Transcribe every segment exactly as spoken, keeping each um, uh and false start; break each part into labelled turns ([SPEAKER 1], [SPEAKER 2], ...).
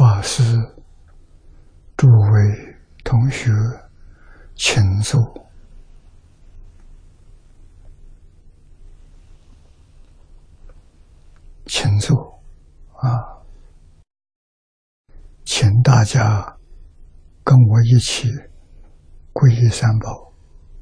[SPEAKER 1] 法师、诸位同学，请坐。请坐啊！请大家跟我一起皈依三宝。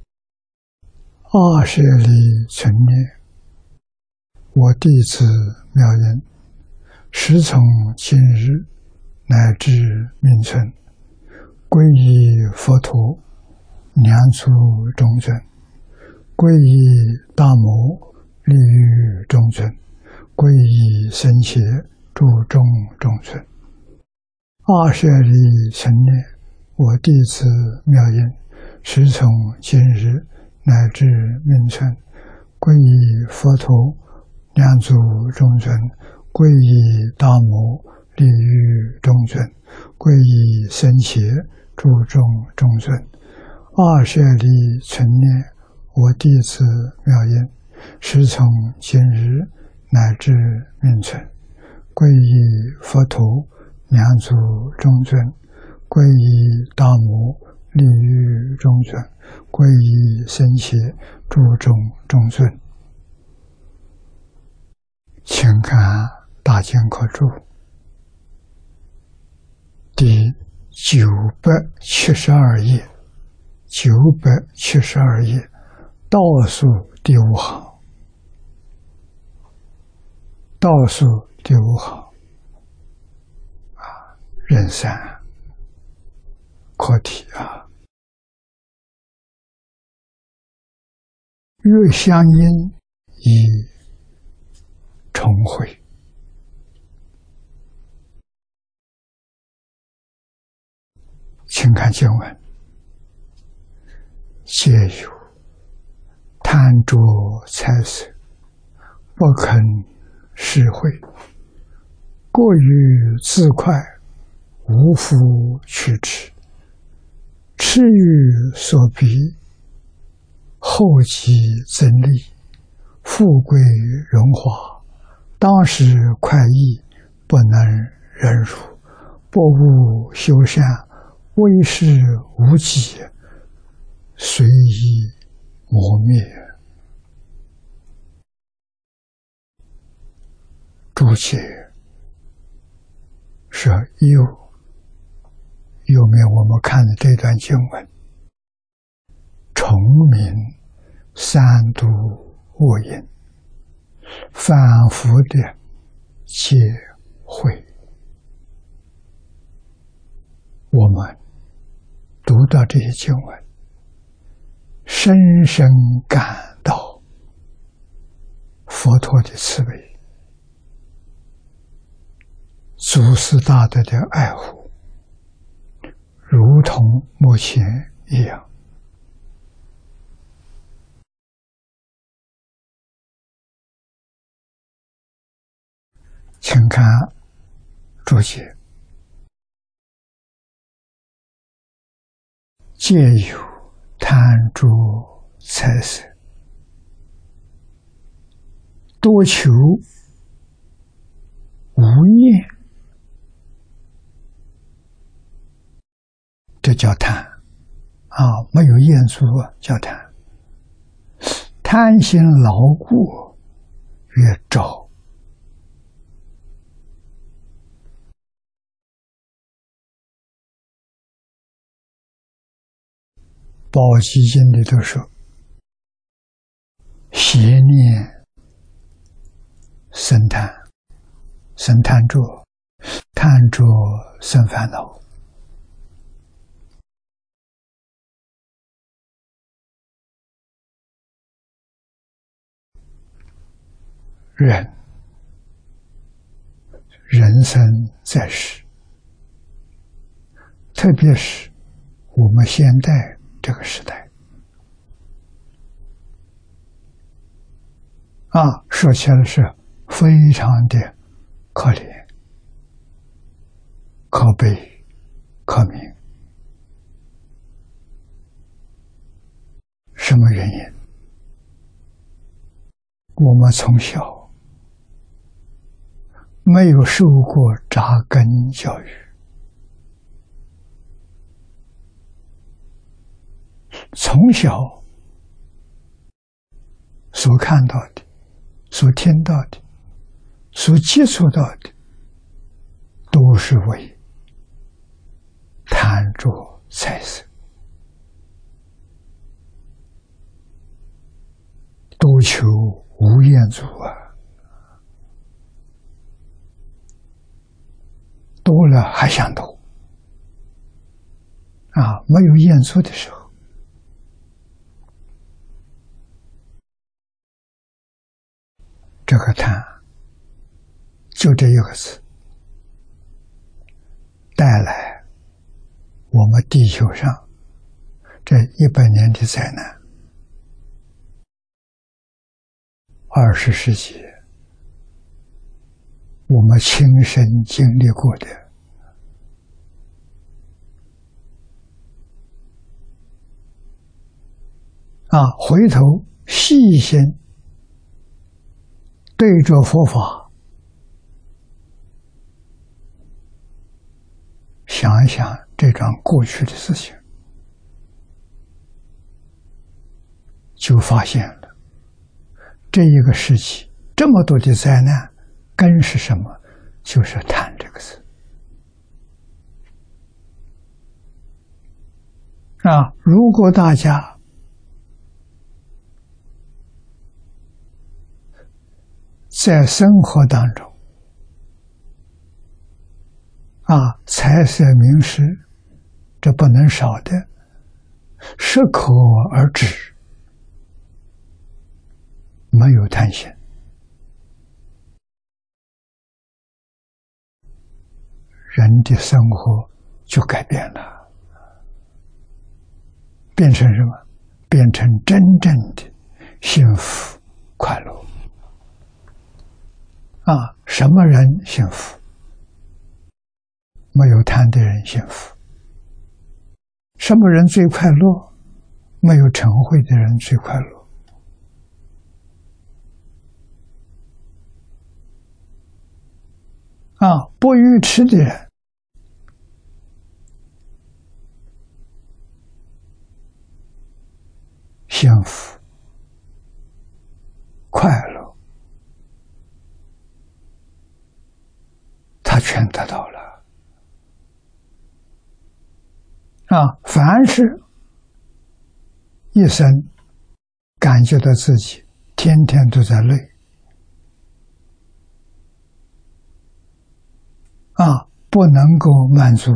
[SPEAKER 1] 二舍利存念，我弟子妙音，时从今日乃至命存，皈依佛陀、两足中尊，皈依大摩利欲中尊，皈依僧伽诸众中尊。二舍利存念，我弟子妙音，时从今日乃至命存，皈依佛陀、两足中尊，皈依大摩利欲中尊，皈依僧伽诸众中尊。二舍利存念，我弟子妙音，时从今日乃至命存，皈依佛陀、两足中尊，皈依大摩利欲中尊，皈依僧伽诸众中尊。请看大经课注第九百七十二页，九百七十二页倒数第五行，倒数第五行啊，壬三课题啊，月相应以重会。请看经文：皆有贪着财色，不肯施惠，过于自快，无福取之，痴于所逼，后继增利，富贵荣华，当时快意，不能忍辱，不务修善，为事无己，随意磨灭。注解是右右面我们看的这段经文，重明三毒恶因，反复的戒会。我们读到这些经文，深深感到佛陀的慈悲，祖师大德的爱护，如同目前一样。请看注解：皆有贪着财色，多求无厌，这叫贪啊！没有厌足叫贪，贪心牢固，越招。宝积经里头说，邪念生贪，生贪着，贪着生烦恼。人人生在世，特别是我们现代这个时代啊，说起来是非常的可怜、可悲、可悯。什么原因？我们从小没有受过扎根教育， 从小所看到的、所听到的、所接触到的，都是为贪着财色，多求无厌足啊！多了还想多啊！没有厌足的时候，这个贪就这一个字，带来我们地球上这一百年的灾难。二十世纪，我们亲身经历过的啊，回头细心对着佛法想一想这桩过去的事情，就发现了这一个世纪这么多的灾难，根是什么？就是贪这个字啊！如果大家在生活当中啊，财色名食，这不能少的，适可而止，没有贪心，人的生活就改变了，变成什么？变成真正的幸福快乐啊！什么人幸福？没有贪的人幸福。什么人最快乐？没有嗔恚的人最快乐。啊，不愚痴的人幸福快乐，他全得到了。啊，凡是一生感觉到自己天天都在累，啊，不能够满足，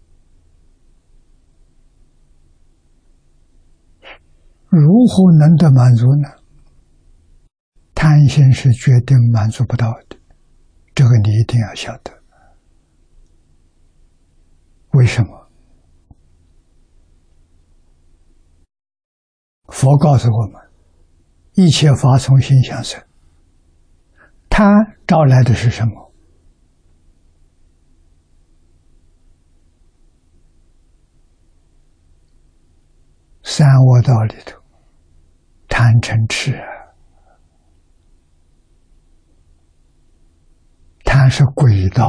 [SPEAKER 1] 如何能得满足呢？贪心是决定满足不到的，这个你一定要晓得。为什么？佛告诉我们，一切法从心想生。贪招来的是什么？三恶道里头，贪嗔痴啊，贪是鬼道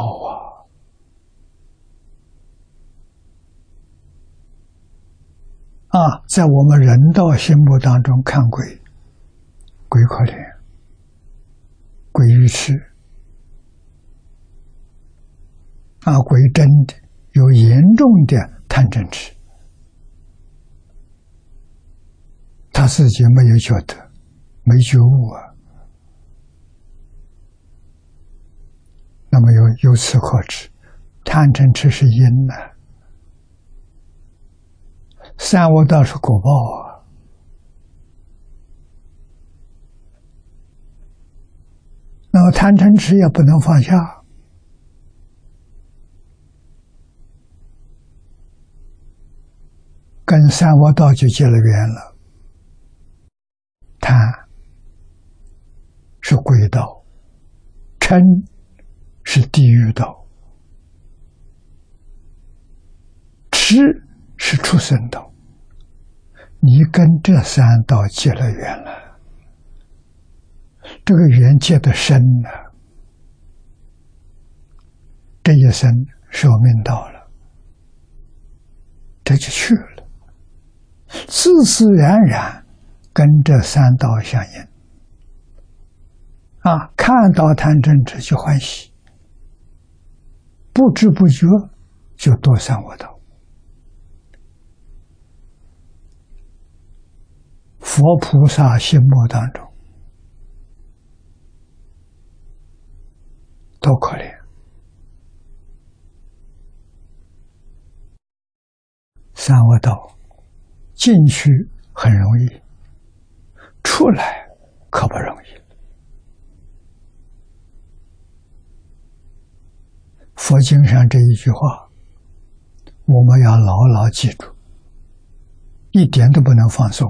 [SPEAKER 1] 啊！啊，在我们人道心目当中看鬼，鬼可怜，鬼愚痴啊，鬼真的有严重的贪嗔痴，他自己没有觉得，没觉悟啊。那么由由此可知，贪嗔痴是因呢、啊，三恶道是果报啊。那么贪嗔痴也不能放下，跟三恶道就结了缘了。贪是鬼道，嗔是地狱道，痴是畜生道。你跟这三道结了缘了，这个缘结得深了，这一生寿命到了，这就去了。 自自然然跟这三道相应。啊，看到贪嗔痴就欢喜，不知不觉就堕三恶道。佛菩萨心目当中多可怜，三恶道进去很容易，出来可不容易。佛经上这一句话，我们要牢牢记住，一点都不能放松。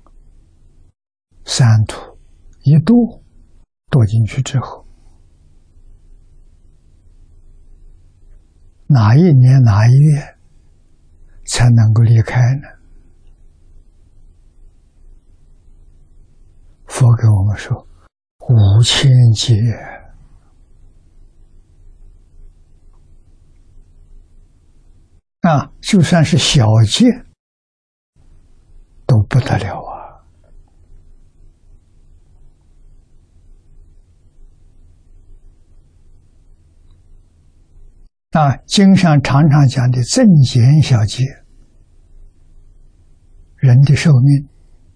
[SPEAKER 1] 三途一堕，堕进去之后，哪一年哪一月才能够离开呢？佛给我们说，五千劫。啊，就算是小戒都不得了啊！啊，经上常常讲的正减小戒，人的寿命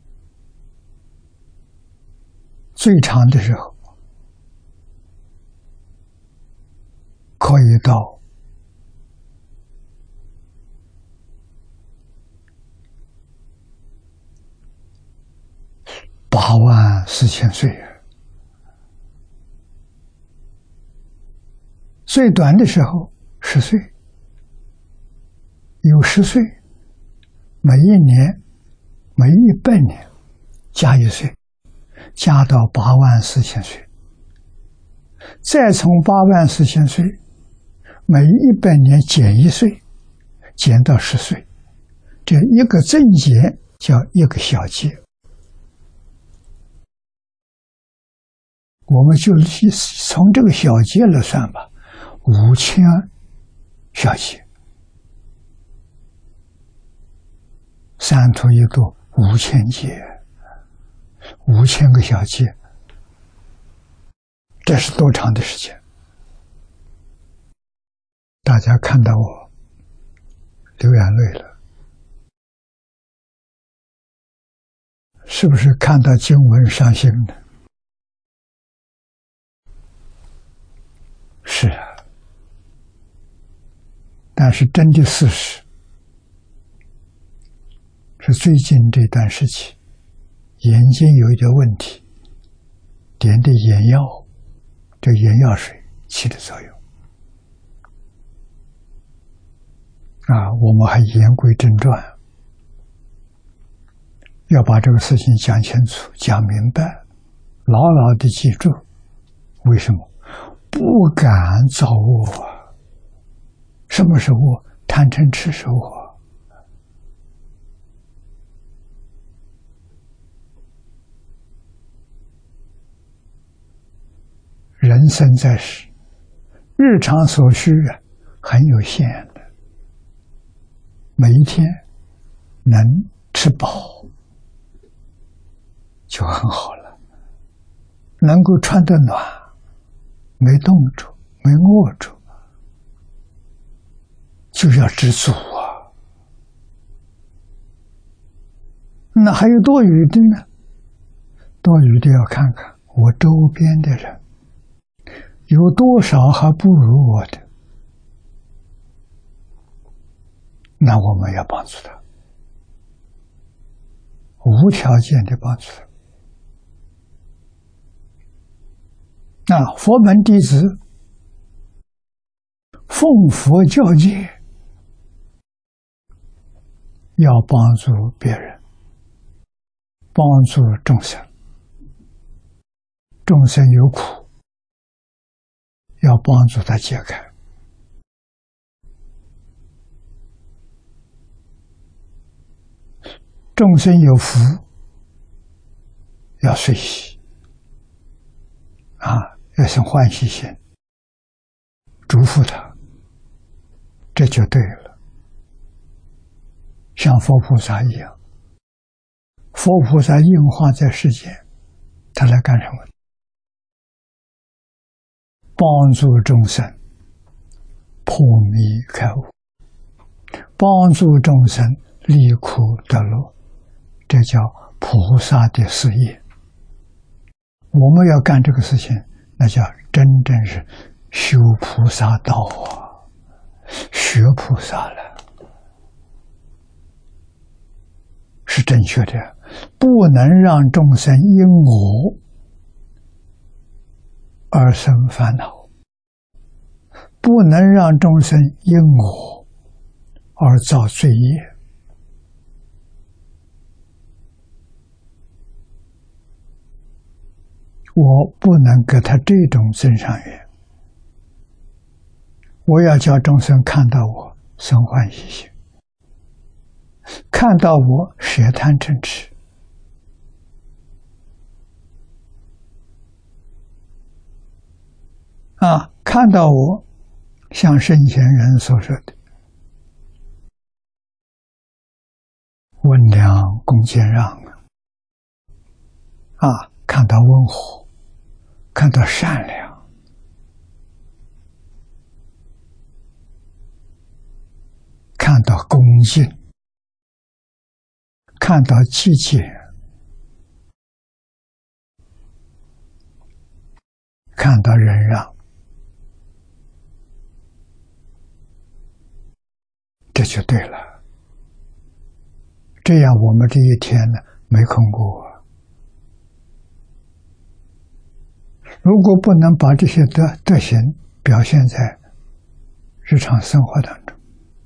[SPEAKER 1] 最长的时候可以到八万四千岁，最短的时候十岁，有十岁，每一年每一百年加一岁，加到八万四千岁，再从八万四千岁每一百年减一岁，减到十岁，这一个正减叫一个小节。我们就从这个小节来算吧，五千小节，三途一堕五千劫，五千个小节，这是多长的时间？大家看到我流眼泪了，是不是看到经文伤心呢？是啊，但是真的事实是最近这段时期眼睛有一点问题，点的眼药，这眼药水起的作用啊，我们还言归正传，要把这个事情讲清楚、讲明白，牢牢的记住。为什么？不敢造恶啊！什么是恶？贪嗔痴是恶。人生在世，日常所需啊，很有限的。每一天能吃饱就很好了，能够穿得暖，没冻住，没饿住，就要知足啊。那还有多余的呢？多余的要看看我周边的人，有多少还不如我的，那我们要帮助他，无条件的帮助他。那佛门弟子奉佛教戒，要帮助别人，帮助众生，众生有苦，要帮助他解开。众生有福，要随喜啊，要生欢喜心，祝福他，这就对了。像佛菩萨一样， 佛菩萨应化在世间，他来干什么？帮助众生破迷开悟，帮助众生离苦得乐，这叫菩萨的事业。我们要干这个事情，那叫真正是修菩萨道啊，学菩萨了，是正确的。不能让众生因我而生烦恼，不能让众生因我而造罪业。我不能给他这种增上缘，我要叫众生看到我生欢喜心，看到我舍贪嗔痴，啊，看到我像圣贤人所说的温良恭俭让啊，看到温和，看到善良，看到恭敬，看到节俭，看到忍让，这就对了。这样我们这一天呢，没空过。如果不能把这些德德行表现在日常生活当中，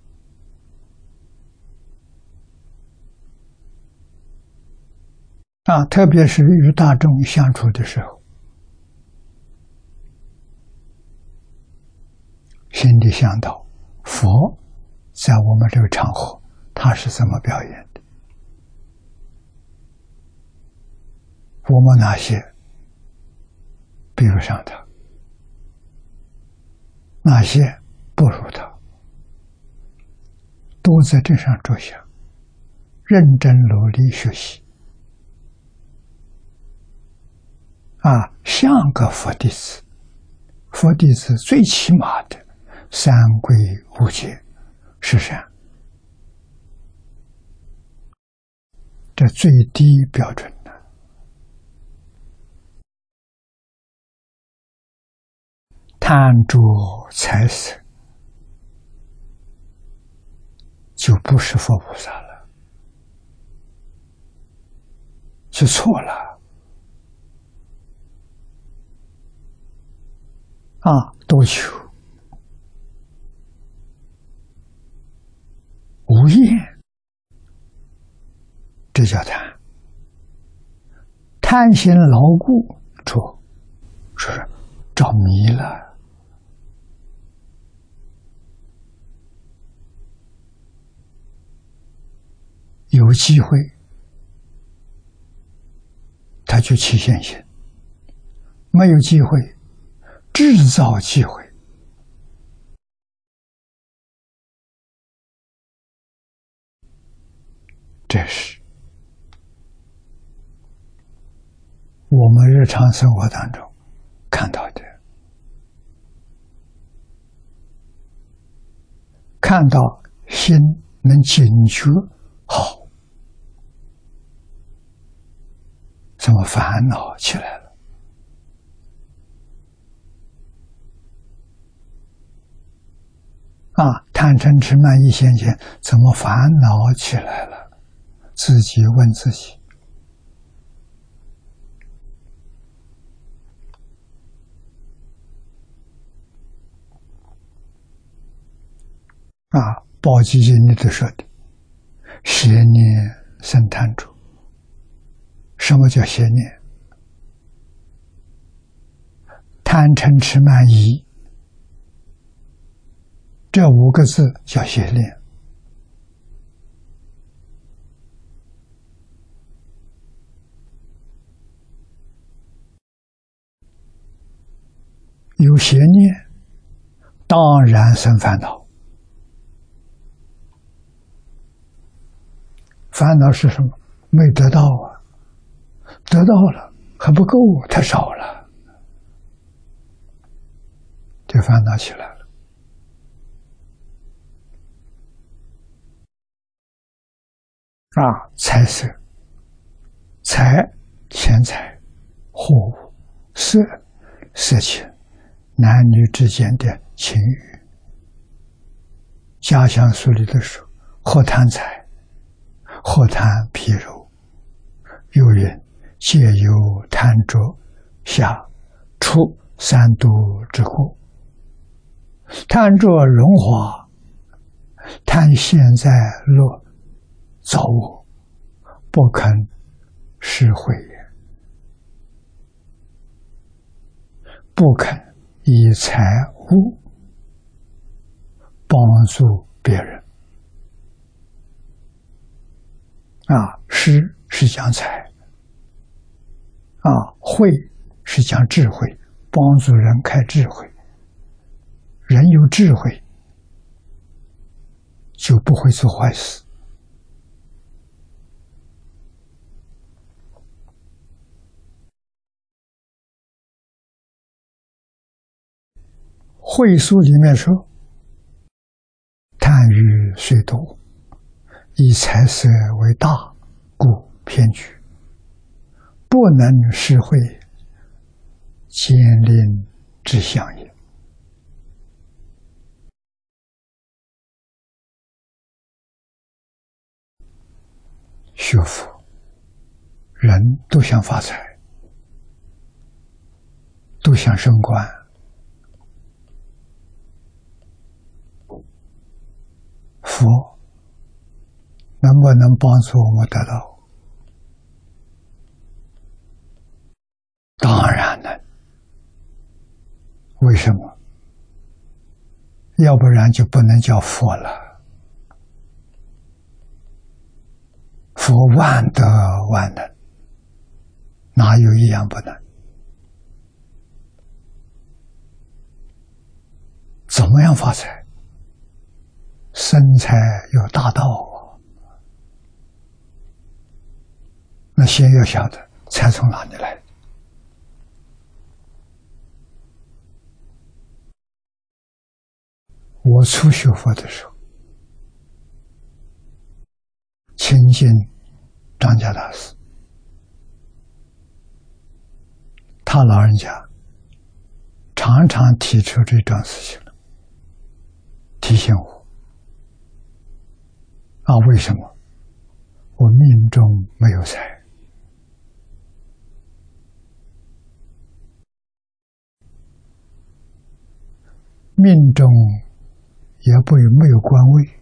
[SPEAKER 1] 啊，特别是与大众相处的时候，心里想到佛在我们这个场合他是怎么表演的，我们哪些比不上他，哪些不如他，都在这上着想，认真努力学习啊，像个佛弟子。佛弟子最起码的三归五戒是善，这最低标准的。贪着财色就不是佛菩萨了，就错了啊！多求无厌，这叫贪。贪心牢固着，说是着迷了。有机会他就起现行，没有机会制造机会。这是我们日常生活当中看到的，看到心能警觉，好，怎么烦恼起来了？啊，贪嗔痴慢疑先前怎么烦恼起来了？自己问自己。啊，宝积经里头说的，邪念生贪着。什么叫邪念？贪嗔痴慢疑，这五个字叫邪念。有邪念，当然生烦恼。烦恼是什么？ 没得到啊，得到了还不够，太少了，就烦恼起来了。啊，财色，财钱财、货物，色色情，男女之间的情欲。家乡书里的说，或贪财，或贪皮肉，又云借由贪着下出三毒之过。贪着荣华，贪现在乐造我，不肯施惠也，不肯以财物帮助别人。啊，施是讲财，啊，慧是讲智慧，帮助人开智慧。人有智慧，就不会做坏事。慧书里面说，贪欲虽多，以财色为大，故偏居，不能施惠，奸佞之相也。学佛，人都想发财，都想升官，佛能不能帮助我们得到？当然能。为什么？要不然就不能叫佛了。佛万德万能，哪有一样不能？怎么样发财？生财有大道啊！那先要晓得财从哪里来。我初学佛的时候，亲近张家大师，他老人家常常提出这桩事情，提醒我啊，为什么我命中没有财？命中也不有没有官位，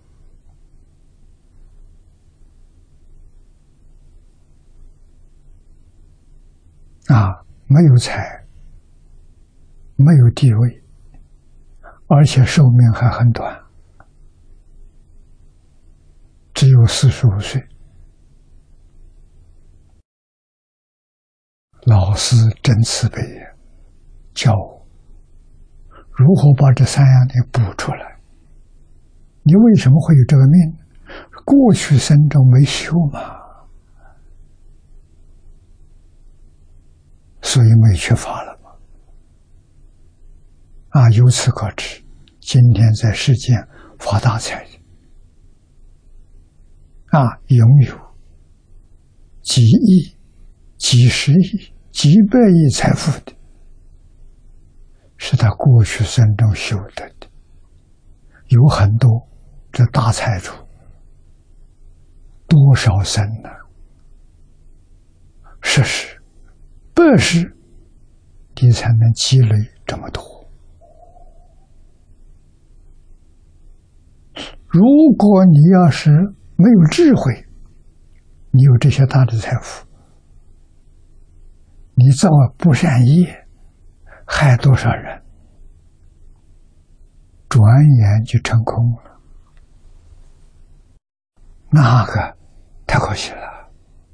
[SPEAKER 1] 啊，没有财，没有地位，而且寿命还很短，只有四十五岁。老师真慈悲，教我如何把这三样的补出来。你为什么会有这个命？过去生中没修嘛，所以没缺乏了嘛。啊，由此可知，今天在世间发大财的，啊，拥有几亿、几十亿、几百亿财富的，是他过去生中修得的。有很多这大财主，多少生呢？十世、百世，你才能积累这么多。如果你要是没有智慧，你有这些大的财富，你造不善业，害多少人，转眼就成空了，那个太可惜了。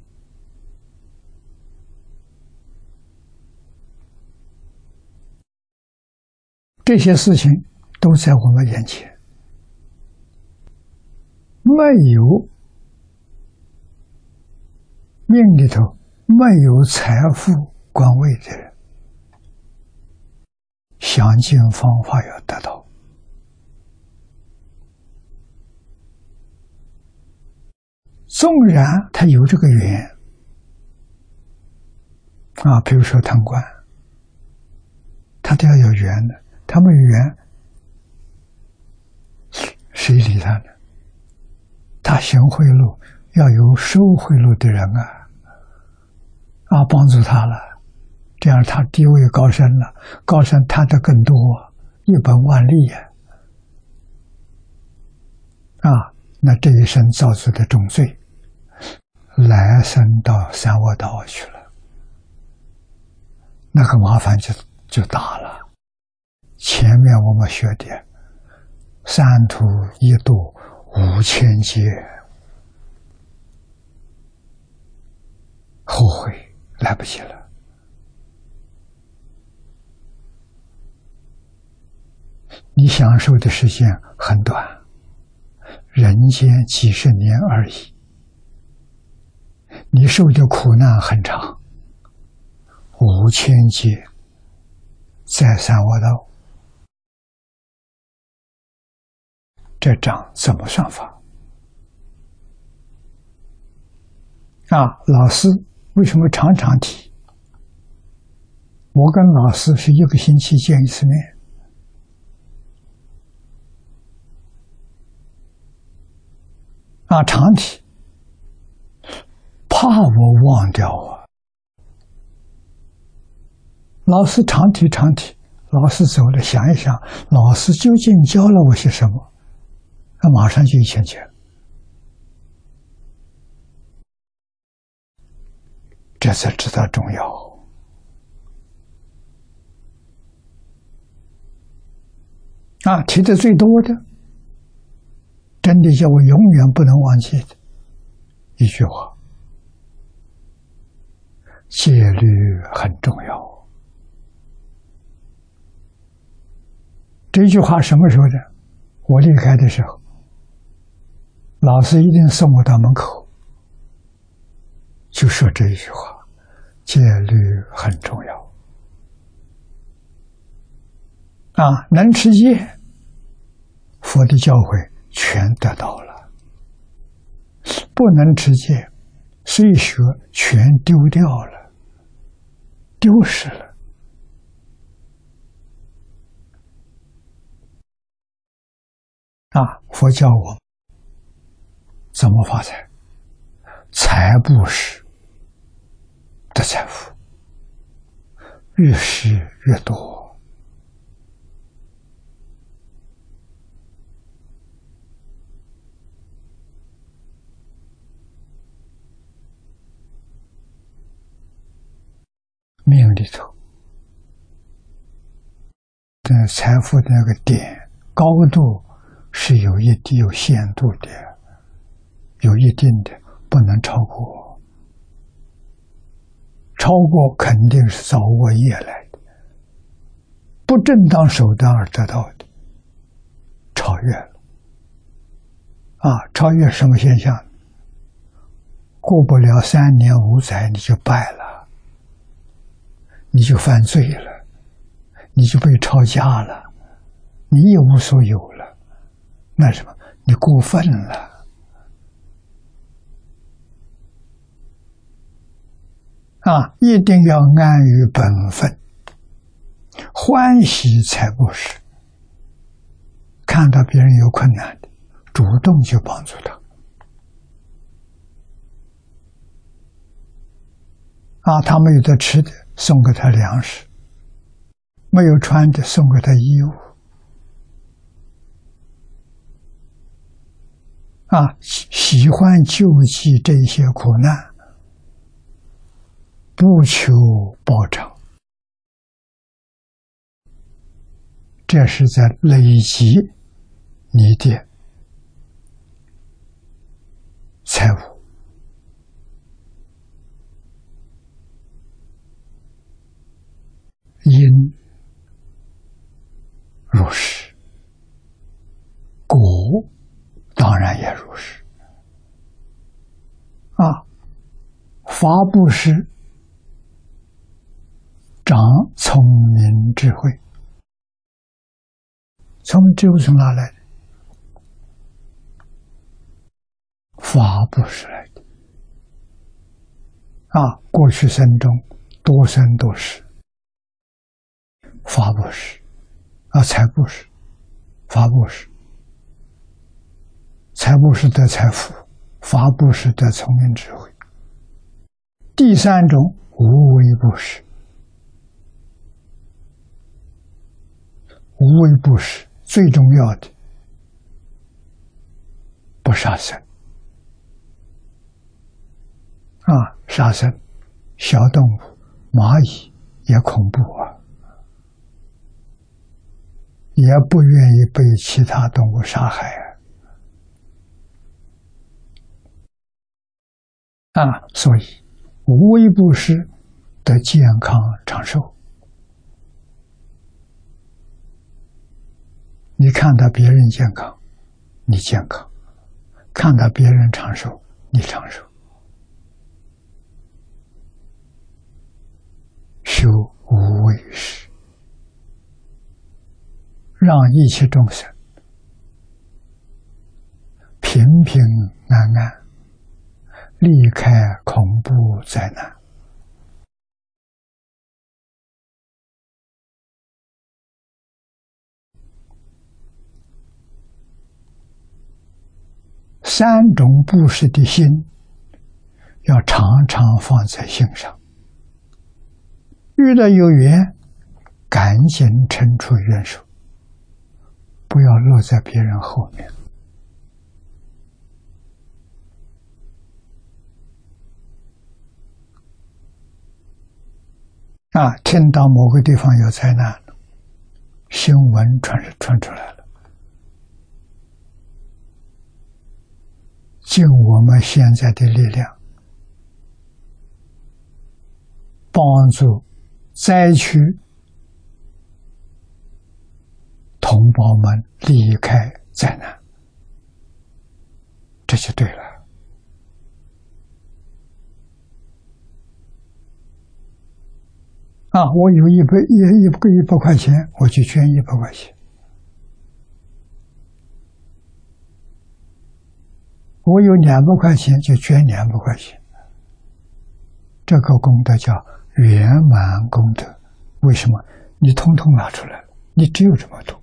[SPEAKER 1] 这些事情都在我们眼前，没有命里头没有财富官位的人，想尽方法要得到。纵然他有这个缘啊，比如说贪官，他都要有缘的，他没有缘，谁理他呢？他行贿赂，要有收贿赂的人啊，啊，帮助他了，这样他地位高升了，高升贪得更多，一本万利呀！啊，那这一生造作的重罪，来生到三恶道去了，那个麻烦就就大了。前面我们学的三途一度五千劫，后悔来不及了。你享受的时间很短，人间几十年而已，你受的苦难很长，五千劫在三恶道，这账怎么算法？啊，老师为什么常常提？我跟老师是一个星期见一次面。啊，常提，怕我忘掉啊。老师常提常提，老师走了，想一想，老师究竟教了我些什么？那马上就一千劫了。这才知道重要。啊，提的最多的，真的叫我永远不能忘记的一句话：戒律很重要。这句话什么时候的？我离开的时候，老师一定送我到门口，就说这一句话：戒律很重要。啊，能持戒，佛的教诲全得到了；不能持戒，虽学全丢掉了，丢失了。啊，佛教我们怎么发财？财布施的财富，越施越多。命里头的财富的那个点高度是有一定有限度的，有一定的，不能超过。超过肯定是造恶业来的，不正当手段而得到的，超越了。啊，超越什么现象？过不了三年五载你就败了，你就犯罪了，你就被抄家了，你一无所有了。那什么？你过分了。啊，一定要安于本分，欢喜才布施。看到别人有困难的，主动去帮助他。啊，他没有得吃的，送给他粮食；没有穿的，送给他衣物。啊，喜欢救济这些苦难，不求报偿，这是在累积你的财物。因如是，果当然也如是。啊， 法布施长聪明智慧，聪明智慧从哪来的？法布施来的。啊，过去生中多生多世，法布施啊，财布施，法布施，财布施得财富，法布施得聪明智慧。第三种无为布施，无为布施最重要的不杀生啊，杀生小动物蚂蚁也恐怖啊，也不愿意被其他动物杀害啊，啊，所以无为布施得健康长寿。你看到别人健康，你健康；看到别人长寿，你长寿。修无为施，让一切众生平平安安，离开恐怖灾难。三种布施的心要常常放在心上，遇到有缘赶紧伸出援手，不要落在别人后面。啊，听到某个地方有灾难，新闻传传出来了，尽我们现在的力量，帮助灾区同胞们离开灾难，这就对了。啊，我有一百一一个一百块钱，我就捐一百块钱；我有两百块钱，就捐两百块钱。这个功德叫圆满功德。为什么？你通通拿出来了，你只有这么多。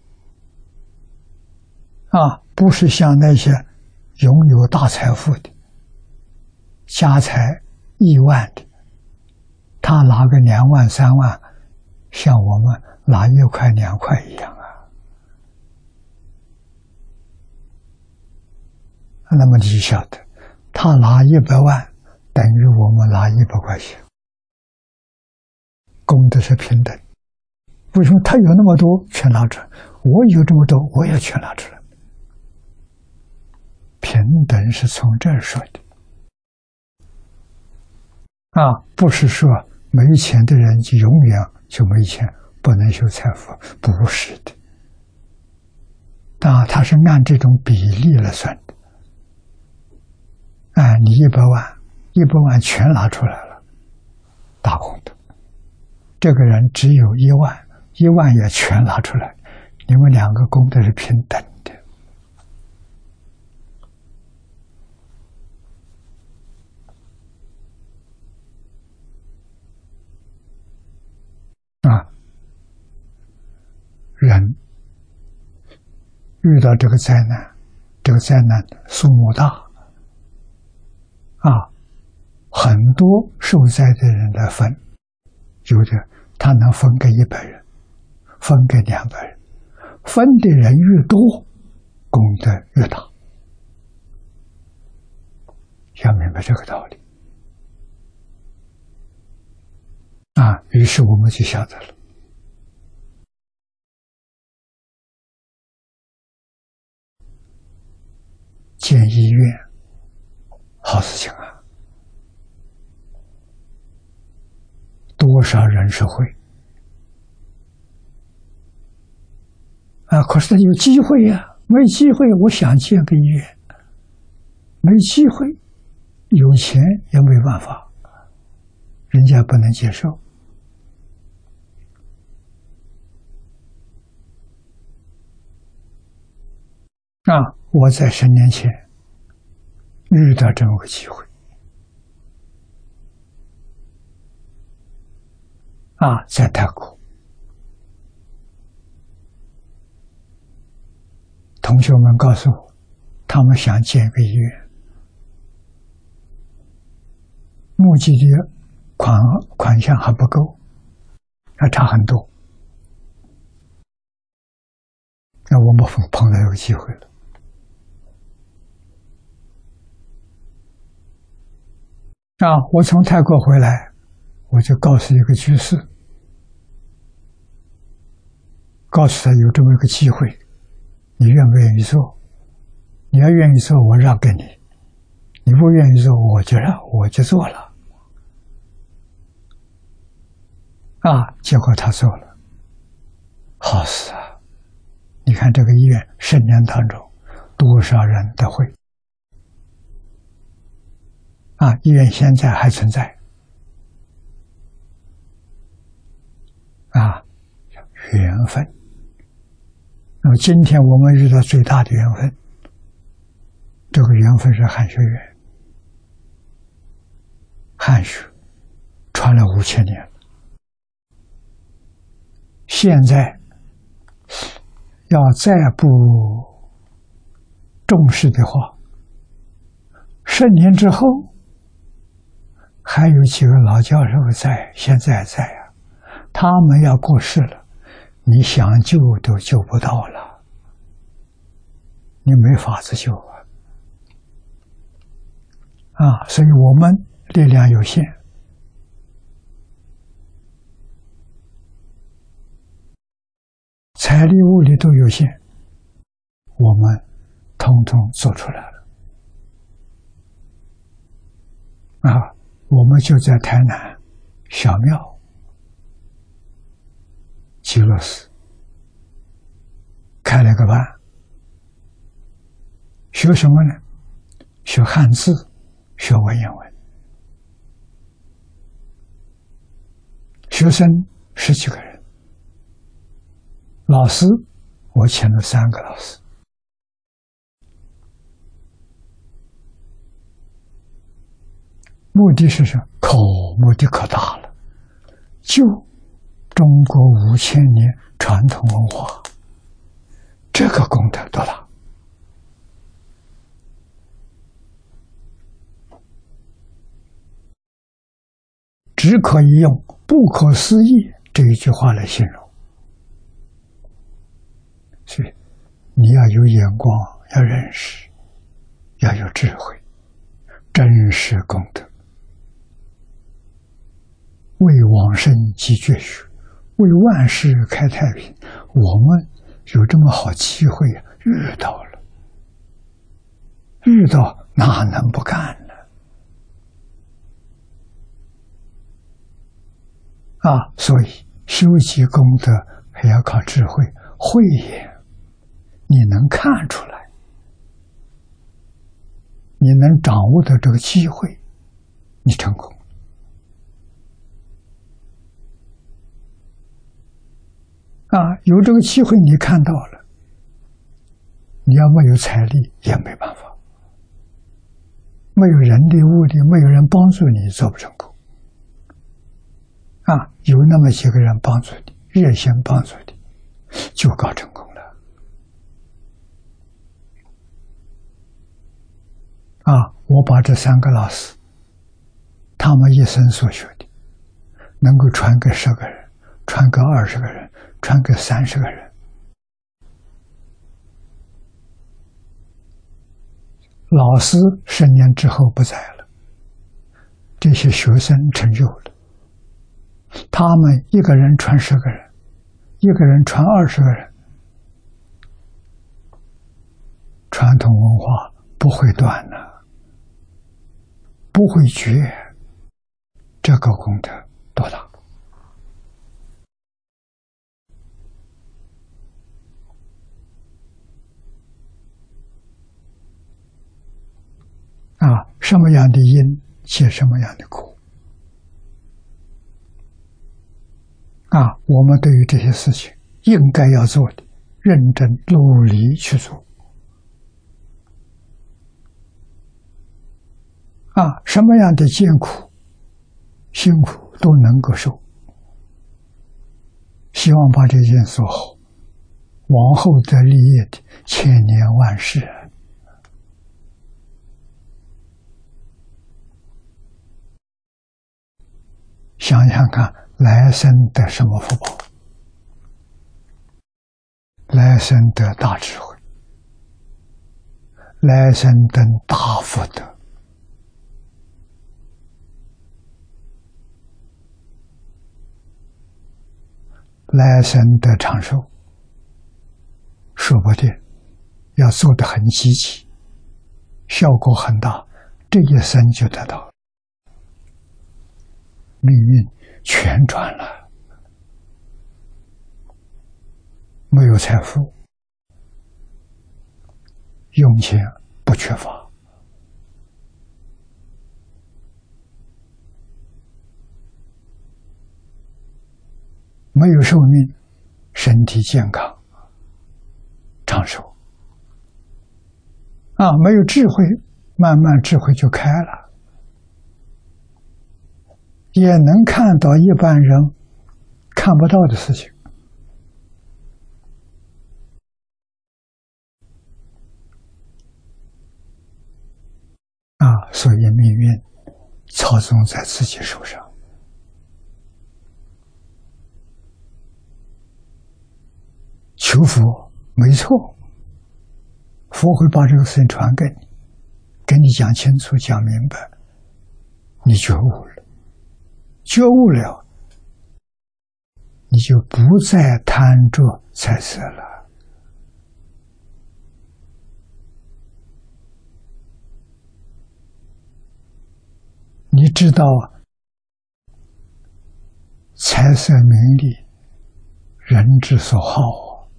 [SPEAKER 1] 啊，不是像那些拥有大财富的、家财亿万的，他拿个两万三万，像我们拿一块两块一样啊。那么你晓得，他拿一百万等于我们拿一百块钱，功德是平等。为什么他有那么多全拿出来，我有这么多我也全拿出来？平等是从这儿说的啊，不是说没钱的人就永远就没钱，不能修财富，不是的。啊，他是按这种比例来算的。啊，你一百万，一百万全拿出来了，大功德。这个人只有一万，一万也全拿出来，你们两个功德是平等的。啊，人遇到这个灾难，这个灾难数目大，啊，很多受灾的人来分，有的他能分给一百人，分给两百人，分的人越多，功德越大。要明白这个道理。啊，于是我们就晓得了，建医院好事情啊，多少人受惠啊！可是他有机会呀、啊，没机会，我想建个医院，没机会，有钱也没办法人家不能接受。啊，我在十年前遇到这么个机会，啊，在泰国，同学们告诉我，他们想建一个医院，募集的款款项还不够，还差很多。那我们碰碰到这个机会了。啊，我从泰国回来，我就告诉一个居士，告诉他有这么一个机会，你愿不愿意做？你要愿意做，我让给你；你不愿意做，我就让我就做了。啊，结果他做了，好事啊！你看这个医院十年当中，多少人得会。啊，医院现在还存在。啊，缘分。那么今天我们遇到最大的缘分，这个缘分是汉学院。汉学传了五千年了，现在要再不重视的话，十年之后还有几个老教授在，现在在啊，他们要过世了，你想救都救不到了，你没法子救啊！啊，所以我们力量有限，财力物力都有限，我们统统做出来了。啊，我们就在台南小庙极乐寺开了个班，学什么呢？学汉字，学文言文。学生十几个人，老师我请了三个老师。目的是什么？可目的可大了，救中国五千年传统文化，这个功德多大！只可以用不可思议这一句话来形容。所以你要有眼光，要认识，要有智慧，真实功德。为往生积绝学，为万世开太平。我们有这么好机会遇到了，遇到哪能不干呢？啊，所以修集功德还要靠智慧，慧眼，你能看出来，你能掌握的这个机会，你成功。啊，有这个机会你看到了，你要没有财力也没办法，没有人力物力，没有人帮助你做不成功。啊，有那么几个人帮助你，热心帮助你，就搞成功了。啊，我把这三个老师，他们一生所学的，能够传给十个人，传给二十个人，传给三十个人。老师十年之后不在了，这些学生成就了。他们一个人传十个人，一个人传二十个人，传统文化不会断的，不会绝，这个功德多大！啊，什么样的因结什么样的果。 啊，我们对于这些事情应该要做的，认真努力去做。啊，什么样的艰苦、辛苦都能够受。希望把这件做好，往后得立业的千年万世。想想看，来生得什么福报？来生得大智慧，来生得大福德。来生得长寿，说不定要做得很积极，效果很大，这一生就得到，命运全转了。没有财富，用钱不缺乏。没有寿命，身体健康长寿啊！没有智慧，慢慢智慧就开了，也能看到一般人看不到的事情啊！所以命运操纵在自己手上。求佛没错，佛会把这个事情传给你，给你讲清楚、讲明白，你觉悟了，觉悟了，你就不再贪着财色了。你知道财色名利，人之所好。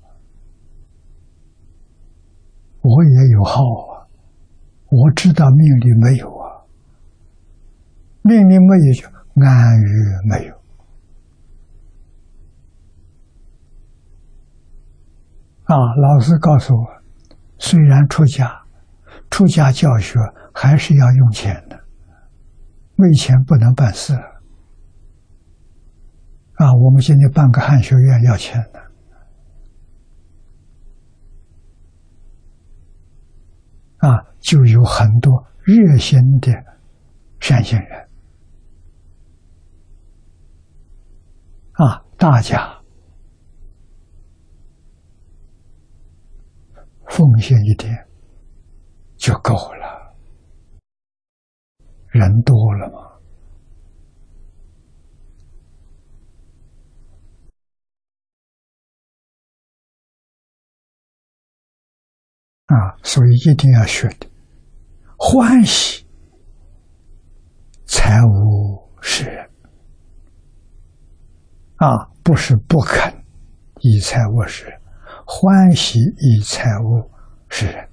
[SPEAKER 1] 我也有好啊，我知道命里没有啊，命里没有就安于没有啊。老师告诉我，虽然出家，出家教学还是要用钱的，没钱不能办事啊。我们现在办个汉学院要钱的。啊，就有很多热心的善心人啊，大家奉献一点就够了，人多了嘛。啊，所以一定要学的，欢喜才无是人啊，不是不肯以财物是人，欢喜以财物是人。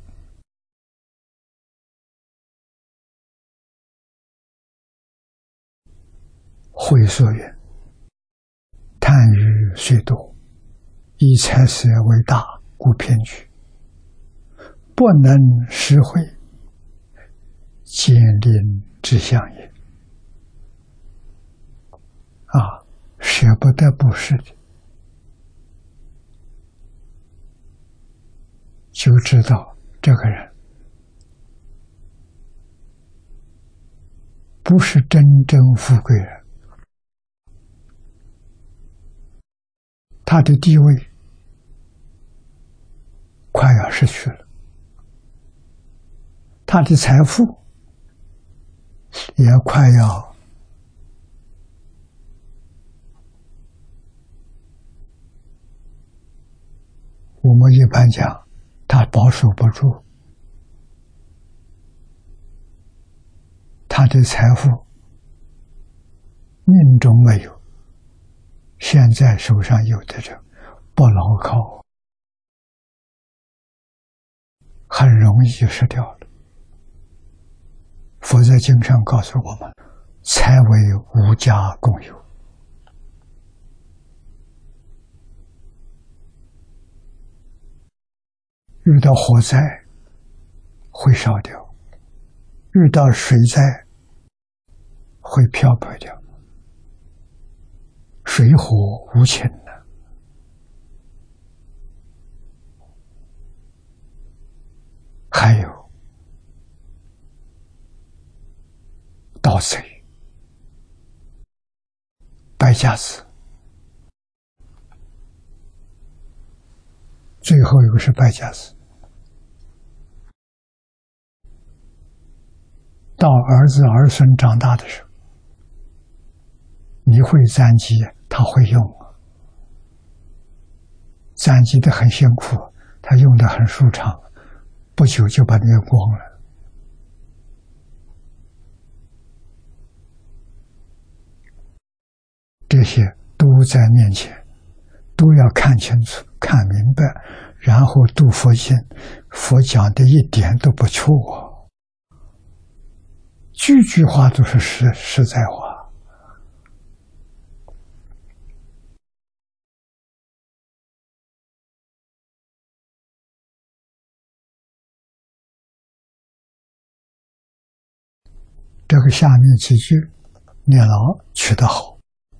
[SPEAKER 1] 会所云：贪欲虽多，以财色为大，故偏居。不能实惠，坚定之相也。啊，舍不得不是的，就知道这个人不是真正富贵人，他的地位快要失去了。他的财富也快要我们一般讲，他保守不住，他的财富命中没有，现在手上有的这不牢靠，很容易就失掉了。佛在经上告诉我们，财为无家共有遇到火灾会烧掉，遇到水灾会漂泊掉，水火无情的。还有盗贼、败家子，最后一个是败家子。到儿子儿孙长大的时候，你会攒积，他会用，攒积的很辛苦，他用的很舒畅，不久就把你用光了。这些都在面前，都要看清楚、看明白，然后读佛经，佛讲的一点都不错，句句话都是实实在话。这个下面几句念牢取得好。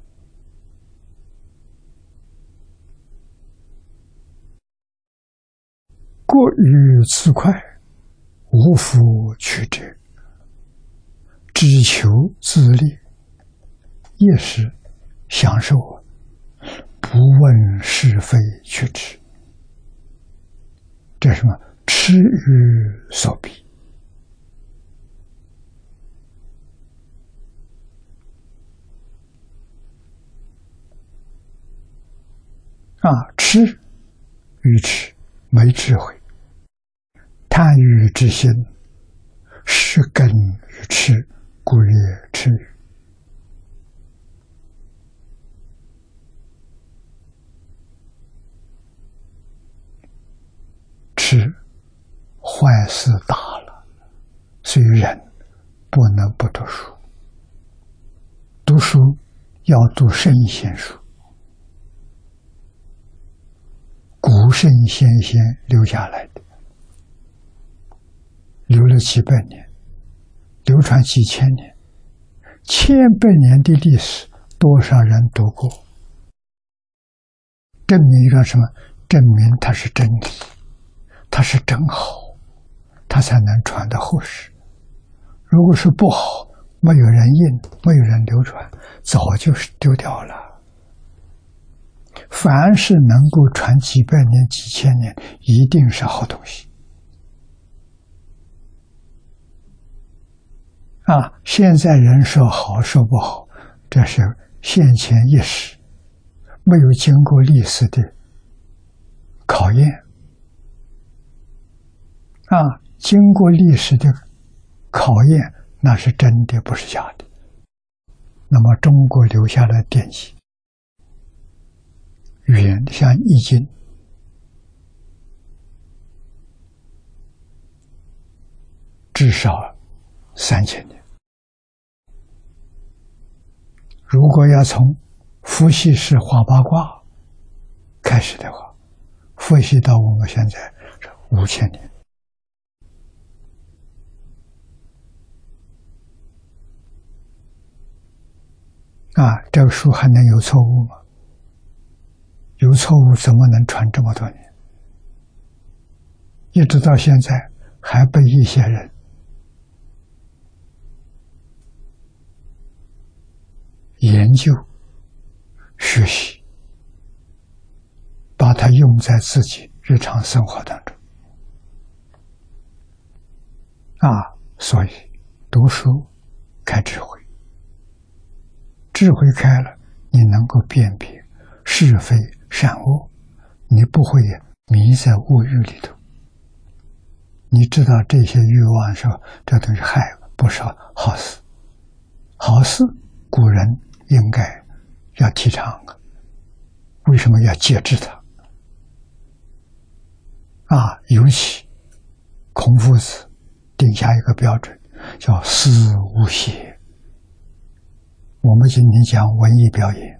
[SPEAKER 1] 过于自快，无福取者，只求自利，也是享受，不问是非取之。这是什么？痴于所逼。啊，痴，愚痴，没智慧，贪欲之心，是根于痴，故曰痴语。痴，坏事大了，所以人不能不读书。读书要读圣贤书。古圣先贤留下来的，留了几百年，流传几千年，千百年的历史，多少人读过？证明一个什么？证明它是真理，它是真好，它才能传到后世。如果是不好，没有人印，没有人流传，早就是丢掉了。凡是能够传几百年、几千年，一定是好东西。啊，现在人说好说不好，这是现前一时，没有经过历史的考验。啊，经过历史的考验，那是真的，不是假的。那么中国留下来典籍，远像《易经》，至少三千年。如果要从伏羲氏画八卦开始的话，伏羲到我们现在是五千年。啊，这个书还能有错误吗？有错误怎么能传这么多年？一直到现在还被一些人研究、学习，把它用在自己日常生活当中。啊，所以读书开智慧，智慧开了，你能够辨别是非善恶，你不会迷在物欲里头。你知道这些欲望说这都是害，不是好事。好事古人应该要提倡，为什么要节制它？啊，尤其孔夫子定下一个标准，叫思无邪。我们今天讲文艺表演，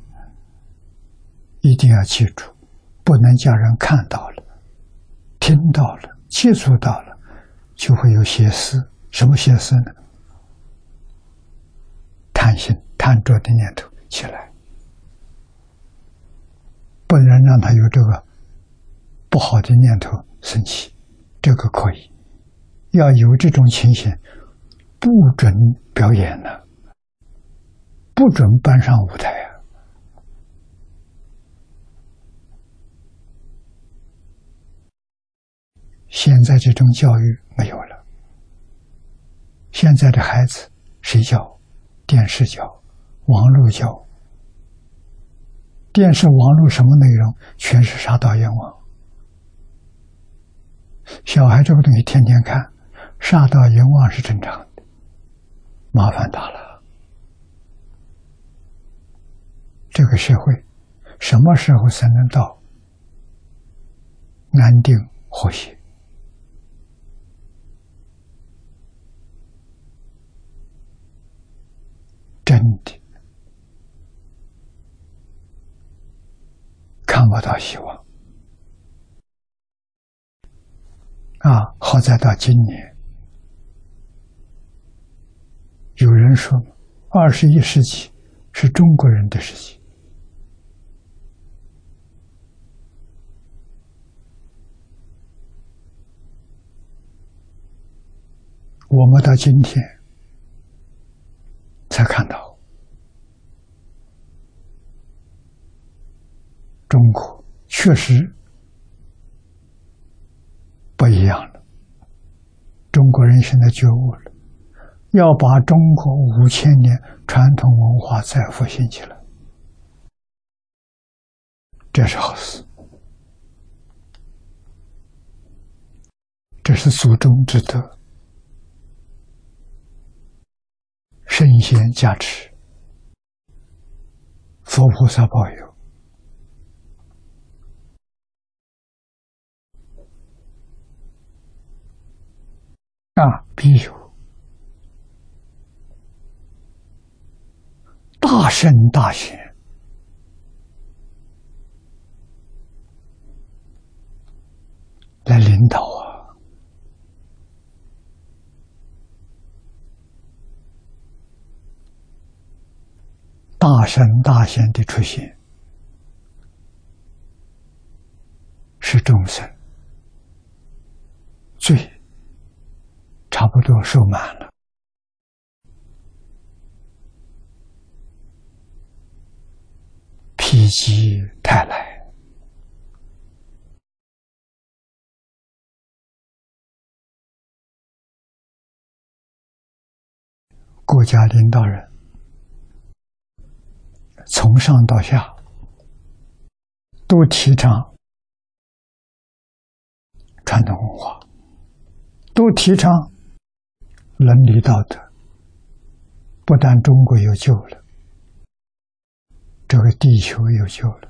[SPEAKER 1] 一定要记住，不能叫人看到了、听到了接触到了，就会有邪思。什么邪思呢？贪心、贪着的念头起来，不能让他有这个不好的念头升起，这个可以。要有这种情形，不准表演呢，不准搬上舞台啊。现在这种教育没有了，现在的孩子谁教？电视教，网络教。电视、网络什么内容？全是杀盗阎王。小孩这个东西天天看，杀盗阎王是正常的，麻烦大了。这个社会什么时候才能到安定和谐？真的看不到希望啊！好在到今年，有人说，二十一世纪是中国人的世纪。我们到今天才看到，中国确实不一样了。中国人现在觉悟了，要把中国五千年传统文化再复兴起来，这是好事，这是祖宗之德，圣贤加持，佛菩萨保佑。啊，必有大圣大贤来领导啊！大圣大贤的出现，是众生罪差不多受满了，否极泰来，国家领导人从上到下都提倡传统文化，都提倡伦理道德。不但中国有救了，这个地球有救了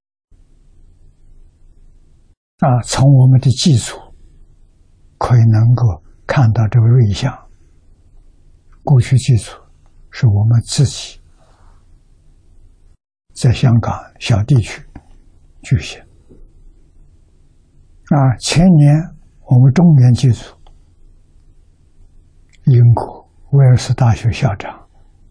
[SPEAKER 1] 啊！从我们的祭祖可以能够看到这个瑞相。过去祭祖是我们自己在香港小地区举行啊，前年我们中原祭祖，英国威尔斯大学校长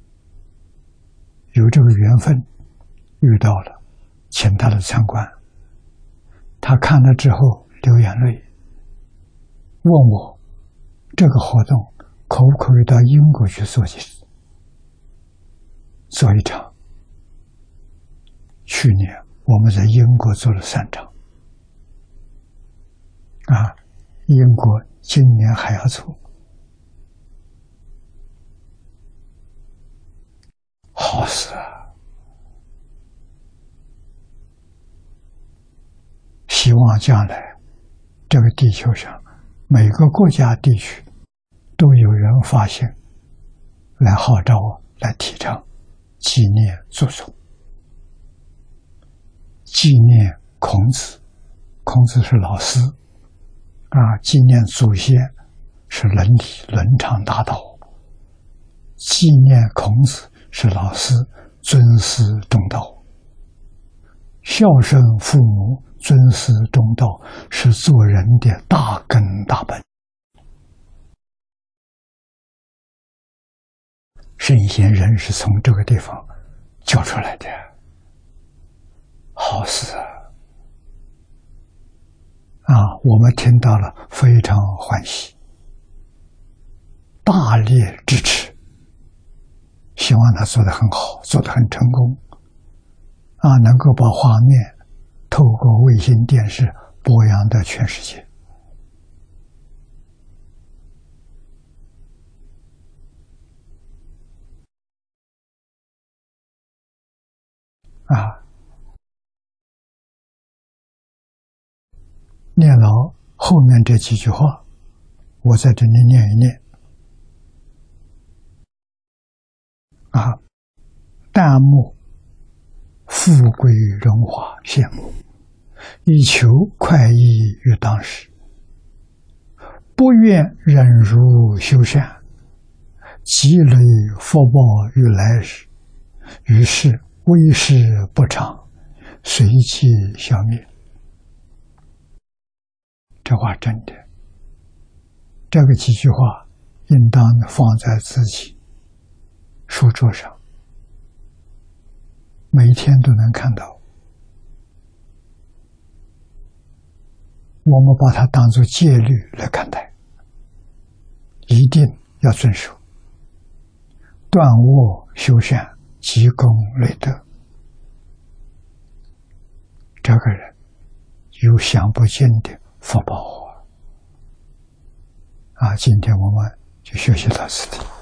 [SPEAKER 1] 有这个缘分遇到了，请他来参观，他看了之后流眼泪，问我这个活动可不可以到英国去做一做一场。去年我们在英国做了三场啊，英国今年还要做，好事啊！希望将来这个地球上每个国家地区都有人发现，来号召我，来提倡纪念祖宗，纪念孔子，孔子是老师啊，纪念祖先是伦理伦常大道，纪念孔子是老师，尊师重道孝顺父母、尊师重道是做人的大根大本。圣贤人是从这个地方教出来的，好事啊！啊，我们听到了，非常欢喜，大力支持，希望他做得很好，做得很成功，啊，能够把画面透过卫星电视播扬到全世界。啊，念牢后面这几句话，我在这里念一念。啊，旦暮富贵荣华羡慕，以求快意于当时，不愿忍辱修善，积累福报于来时，于是威势不长，随即消灭。这话真的，这个几句话应当放在自己书桌上，每天都能看到。我们把它当作戒律来看待，一定要遵守。断恶修善，积功累德，这个人有享不尽的福报啊！今天我们就学习到此地。